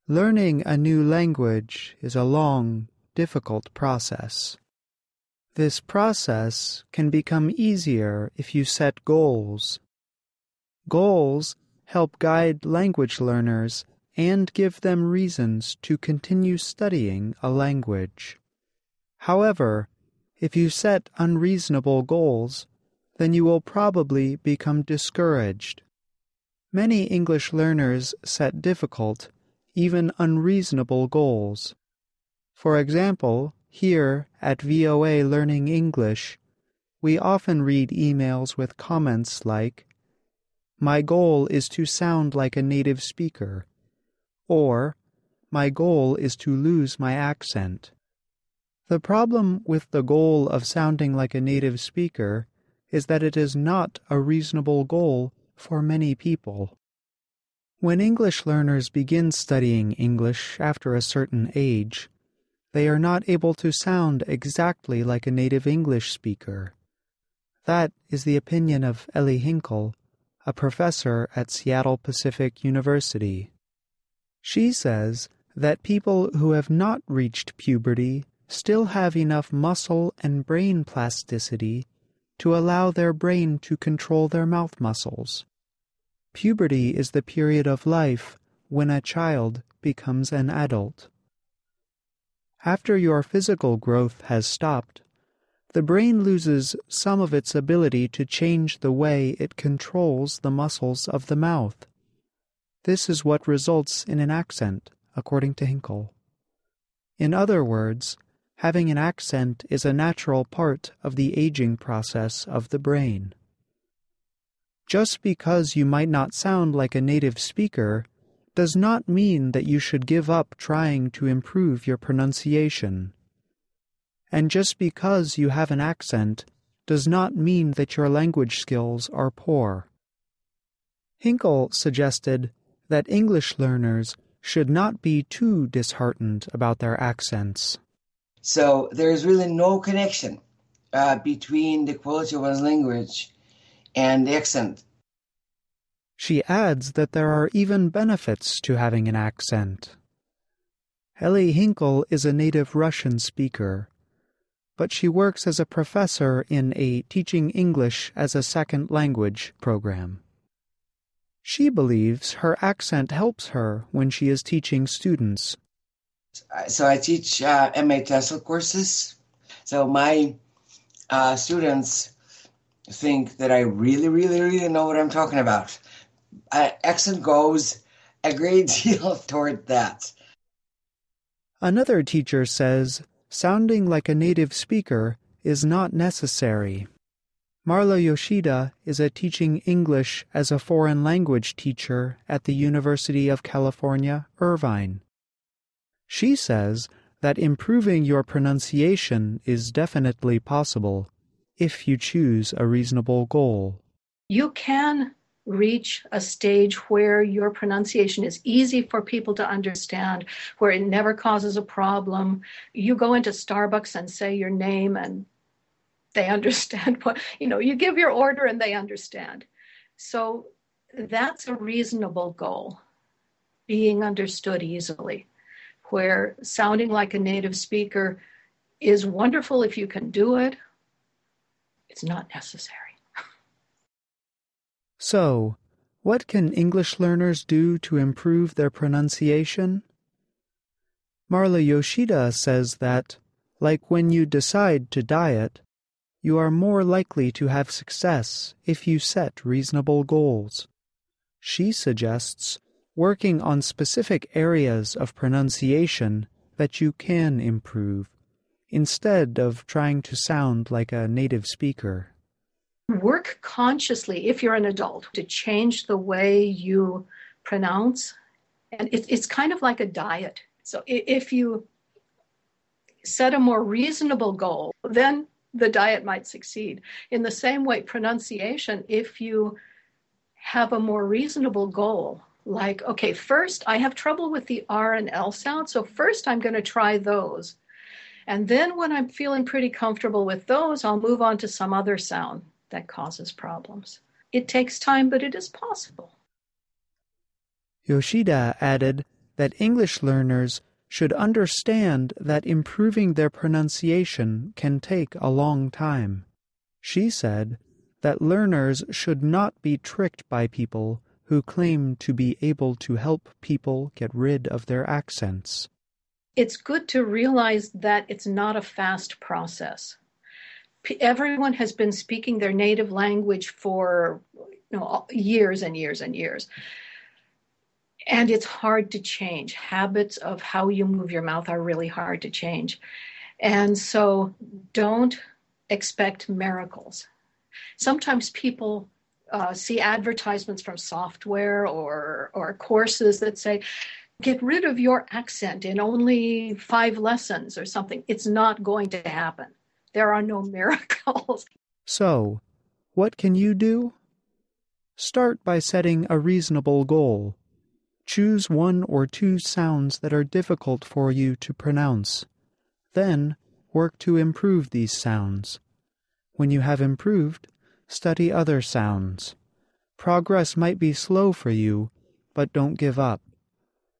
Learning a new language is a long, difficult process. This process can become easier if you set goals. Goals help guide language learners and give them reasons to continue studying a language. However, if you set unreasonable goals, then you will probably become discouraged. Many English learners set difficult, even unreasonable goals. For example, here at VOA Learning English, we often read emails with comments like, "My goal is to sound like a native speaker," or, "My goal is to lose my accent." The problem with the goal of sounding like a native speaker is that it is not a reasonable goal for many people. When English learners begin studying English after a certain age, they are not able to sound exactly like a native English speaker. That is the opinion of Ellie Hinkle, a professor at Seattle Pacific University. She says that people who have not reached puberty still have enough muscle and brain plasticity to allow their brain to control their mouth muscles. Puberty is the period of life when a child becomes an adult. After your physical growth has stopped, the brain loses some of its ability to change the way it controls the muscles of the mouth. This is what results in an accent, according to Hinkle. In other words, having an accent is a natural part of the aging process of the brain. Just because you might not sound like a native speaker does not mean that you should give up trying to improve your pronunciation. And just because you have an accent does not mean that your language skills are poor. Hinkle suggested that English learners should not be too disheartened about their accents. So there's really no connection between the quality of one's language and the accent. She adds that there are even benefits to having an accent. Ellie Hinkle is a native Russian speaker, but she works as a professor in a Teaching English as a Second Language program. She believes her accent helps her when she is teaching students. So I teach MA TESOL courses. So my students think that I really, really, really know what I'm talking about. Accent goes a great deal toward that. Another teacher says sounding like a native speaker is not necessary. Marla Yoshida is a Teaching English as a Foreign Language teacher at the University of California, Irvine. She says that improving your pronunciation is definitely possible if you choose a reasonable goal. You can reach a stage where your pronunciation is easy for people to understand, where it never causes a problem. You go into Starbucks and say your name and they understand you give your order and they understand. So that's a reasonable goal, being understood easily, where sounding like a native speaker is wonderful if you can do it. It's not necessary. So, what can English learners do to improve their pronunciation? Marla Yoshida says that, like when you decide to diet, you are more likely to have success if you set reasonable goals. She suggests working on specific areas of pronunciation that you can improve, instead of trying to sound like a native speaker. Work consciously, if you're an adult, to change the way you pronounce. And it's kind of like a diet. So if you set a more reasonable goal, then the diet might succeed. In the same way, pronunciation, if you have a more reasonable goal, like, okay, first I have trouble with the R and L sound, so first I'm going to try those. And then when I'm feeling pretty comfortable with those, I'll move on to some other sound that causes problems. It takes time, but it is possible. Yoshida added that English learners should understand that improving their pronunciation can take a long time. She said that learners should not be tricked by people who claim to be able to help people get rid of their accents. It's good to realize that it's not a fast process. Everyone has been speaking their native language for years and years and years. And it's hard to change. Habits of how you move your mouth are really hard to change. And so don't expect miracles. Sometimes people see advertisements from software or courses that say, get rid of your accent in only 5 lessons or something. It's not going to happen. There are no miracles. So, what can you do? Start by setting a reasonable goal. Choose 1 or 2 sounds that are difficult for you to pronounce. Then, work to improve these sounds. When you have improved, study other sounds. Progress might be slow for you, but don't give up.